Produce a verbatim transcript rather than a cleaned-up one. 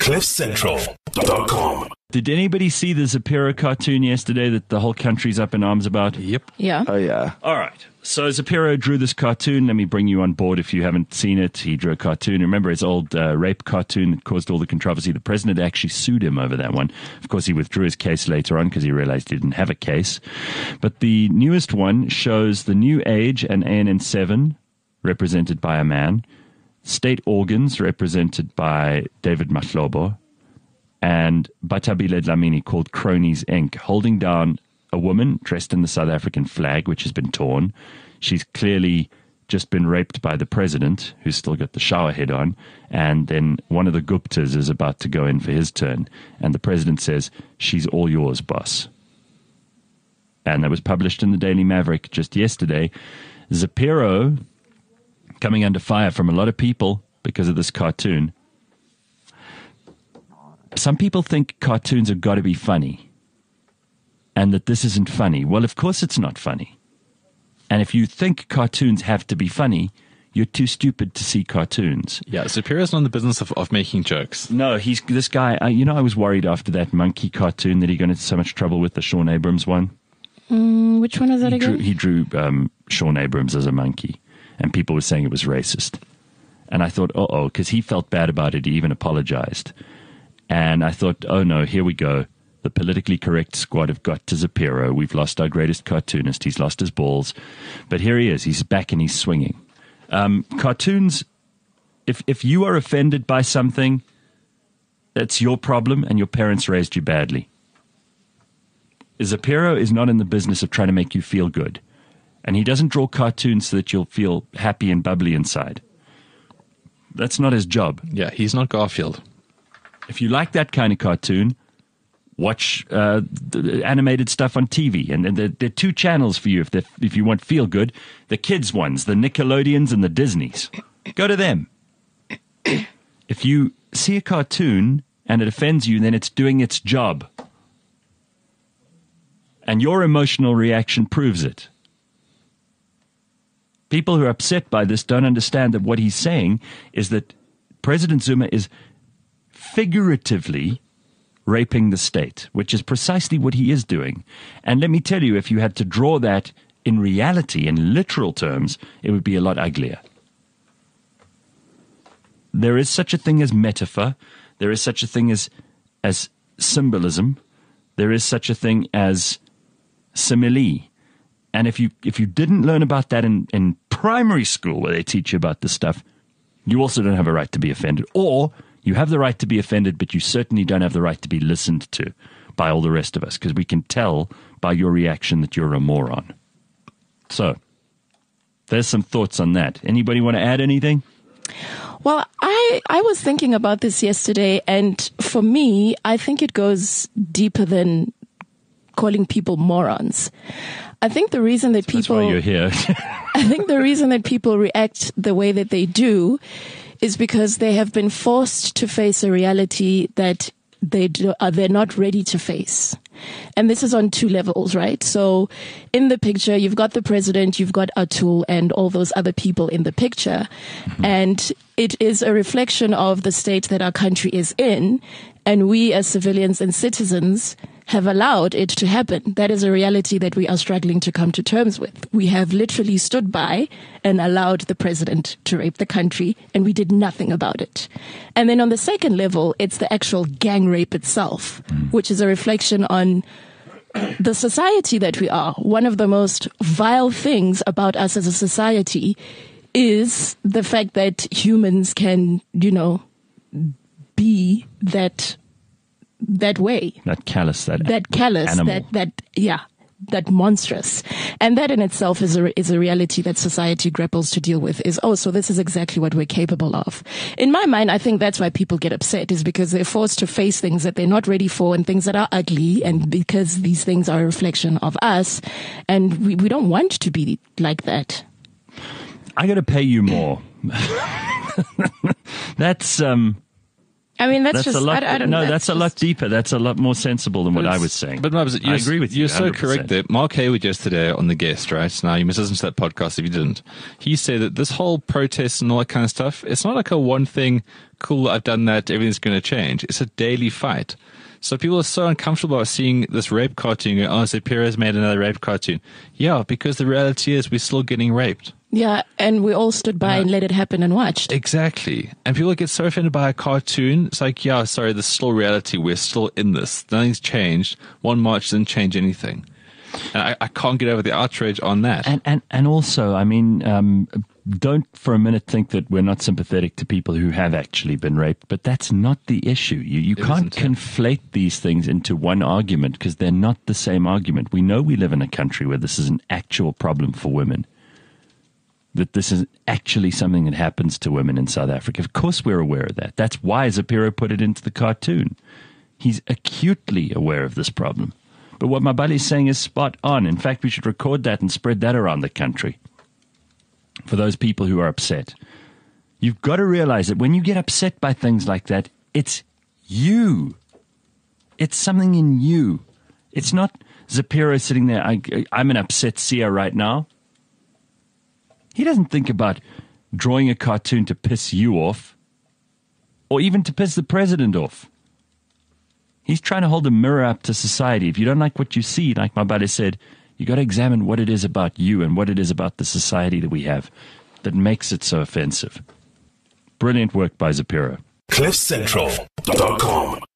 cliff central dot com. Did anybody see the Zapiro cartoon yesterday that the whole country's up in arms about? Yep. Yeah. Oh, yeah. All right. So Zapiro drew this cartoon. Let me bring you on board if you haven't seen it. He drew a cartoon. Remember his old uh, rape cartoon that caused all the controversy? The president actually sued him over that one. Of course, he withdrew his case later on because he realized he didn't have a case. But the newest one shows the New Age and A N N seven, represented by a man, state organs, represented by David Mahlobo, and Batabile Dlamini, called Cronies Incorporated, holding down a woman dressed in the South African flag, which has been torn. She's clearly just been raped by the president, who's still got the shower head on, and then one of the Guptas is about to go in for his turn, and the president says, "She's all yours, boss." And that was published in the Daily Maverick just yesterday. Zapiro coming under fire from a lot of people because of this cartoon. Some people think cartoons have got to be funny and that this isn't funny. Well, of course it's not funny. And if you think cartoons have to be funny, you're too stupid to see cartoons. Yeah, Zapiro's not in the business of, of making jokes. No, he's this guy. Uh, you know, I was worried after that monkey cartoon that he got into so much trouble with, the Sean Abrams one. Mm, which one is that he again? Drew, he drew um, Sean Abrams as a monkey, and people were saying it was racist. And I thought, uh-oh, because he felt bad about it. He even apologized. And I thought, oh, no, here we go. The politically correct squad have got to Zapiro. We've lost our greatest cartoonist. He's lost his balls. But here he is. He's back and he's swinging. Um, cartoons, if if you are offended by something, that's your problem and your parents raised you badly. Zapiro is not in the business of trying to make you feel good. And he doesn't draw cartoons so that you'll feel happy and bubbly inside. That's not his job. Yeah, he's not Garfield. If you like that kind of cartoon, watch uh, the animated stuff on T V. And, and there, there are two channels for you if, if you want feel good. The kids' ones, the Nickelodeons and the Disneys. Go to them. If you see a cartoon and it offends you, then it's doing its job. And your emotional reaction proves it. People who are upset by this don't understand that what he's saying is that President Zuma is figuratively raping the state, which is precisely what he is doing. And let me tell you, if you had to draw that in reality, in literal terms, it would be a lot uglier. There is such a thing as metaphor. There is such a thing as as symbolism. There is such a thing as simile. And if you if you didn't learn about that in, in primary school where they teach you about this stuff, you also don't have a right to be offended. Or you have the right to be offended, but you certainly don't have the right to be listened to by all the rest of us, because we can tell by your reaction that you're a moron. So, there's some thoughts on that. Anybody want to add anything? Well, I, I was thinking about this yesterday, and for me, I think it goes deeper than calling people morons. I think the reason that So people... That's why you're here. I think the reason that people react the way that they do is because they have been forced to face a reality that they do, uh, they're not ready to face. And this is on two levels, right? So in the picture, you've got the president, you've got Atul and all those other people in the picture. Mm-hmm. And it is a reflection of the state that our country is in. And we as civilians and citizens have allowed it to happen. That is a reality that we are struggling to come to terms with. We have literally stood by and allowed the president to rape the country, and we did nothing about it. And then on the second level, it's the actual gang rape itself, mm. which is a reflection on the society that we are. One of the most vile things about us as a society is the fact that humans can, you know, be that that way. That callous, that That callous, animal. that, that, yeah, that monstrous. And that in itself is a, is a reality that society grapples to deal with, is, oh, so this is exactly what we're capable of. In my mind, I think that's why people get upset, is because they're forced to face things that they're not ready for and things that are ugly, and because these things are a reflection of us, and we, we don't want to be like that. I got to pay you more. That's, um... I mean, that's, That's just, a lot. I, I don't no, know. that's, a lot deeper. That's a lot more sensible than what I It's- was saying. But Mubs, I you're, agree with you. You're so one hundred percent. correct there. Mark Hayward yesterday on The Guest, right? Now, you must listen to that podcast if you didn't. He said that this whole protest and all that kind of stuff, it's not like a one thing, cool, I've done that, everything's going to change. It's a daily fight. So people are so uncomfortable about seeing this rape cartoon. Going, oh, Zapira's made another rape cartoon. Yeah, because the reality is we're still getting raped. Yeah, and we all stood by Yeah. and let it happen and watched. Exactly. And people get so offended by a cartoon. It's like, yeah, sorry, this is still reality. We're still in this. Nothing's changed. One march didn't change anything. And I, I can't get over the outrage on that. And, and, and also, I mean, um, don't for a minute think that we're not sympathetic to people who have actually been raped, but that's not the issue. You, you can't isn't, yeah. conflate these things into one argument because they're not the same argument. We know we live in a country where this is an actual problem for women, that this is actually something that happens to women in South Africa. Of course we're aware of that. That's why Zapiro put it into the cartoon. He's acutely aware of this problem. But what Mabali is saying is spot on. In fact, we should record that and spread that around the country for those people who are upset. You've got to realize that when you get upset by things like that, it's you. It's something in you. It's not Zapiro sitting there, I, I'm an upset seer right now. He doesn't think about drawing a cartoon to piss you off or even to piss the president off. He's trying to hold a mirror up to society. If you don't like what you see, like Mabale said, you got to examine what it is about you and what it is about the society that we have that makes it so offensive. Brilliant work by Zapiro. cliff central dot com